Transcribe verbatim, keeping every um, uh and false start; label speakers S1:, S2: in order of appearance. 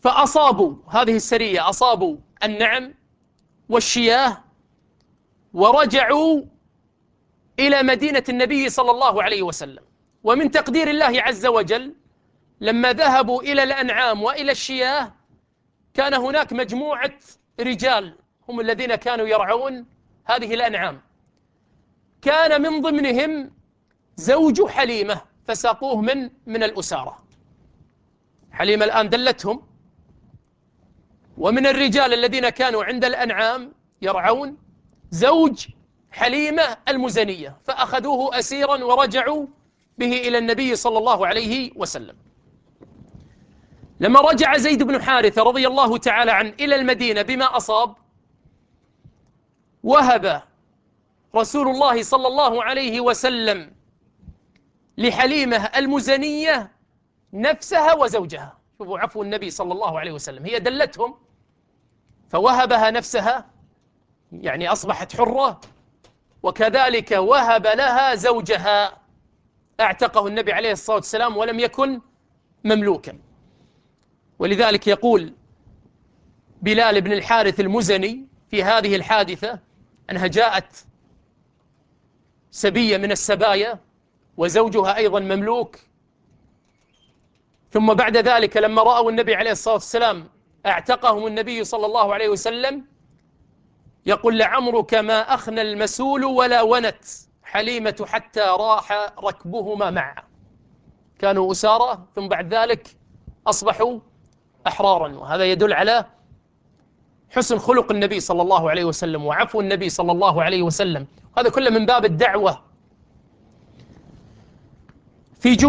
S1: فأصابوا هذه السرية، أصابوا النعم والشياه، ورجعوا إلى مدينة النبي صلى الله عليه وسلم. ومن تقدير الله عز وجل لما ذهبوا إلى الأنعام وإلى الشياه كان هناك مجموعة رجال هم الذين كانوا يرعون هذه الأنعام، كان من ضمنهم زوج حليمة، فساقوه من من الأسارة. حليمة الآن دلتهم، ومن الرجال الذين كانوا عند الأنعام يرعون زوج حليمة المزنية، فأخذوه أسيرا ورجعوا به إلى النبي صلى الله عليه وسلم. لما رجع زيد بن حارثة رضي الله تعالى عنه إلى المدينة بما أصاب، وهب رسول الله صلى الله عليه وسلم لحليمة المزنية نفسها وزوجها. شوفوا عفو النبي صلى الله عليه وسلم، هي دلتهم فوهبها نفسها، يعني أصبحت حرة، وكذلك وهب لها زوجها اعتقه النبي عليه الصلاة والسلام ولم يكن مملوكا. ولذلك يقول بلال بن الحارث المزني في هذه الحادثة أنها جاءت سبية من السبايا وزوجها أيضا مملوك، ثم بعد ذلك لما رأوا النبي عليه الصلاة والسلام اعتقهم النبي صلى الله عليه وسلم، يقول لعمرك ما أخنى المسول ولا ونت حليمة حتى راح ركبهما معا. كانوا أسارة ثم بعد ذلك أصبحوا أحرارا، وهذا يدل على حسن خلق النبي صلى الله عليه وسلم وعفو النبي صلى الله عليه وسلم. هذا كله من باب الدعوة في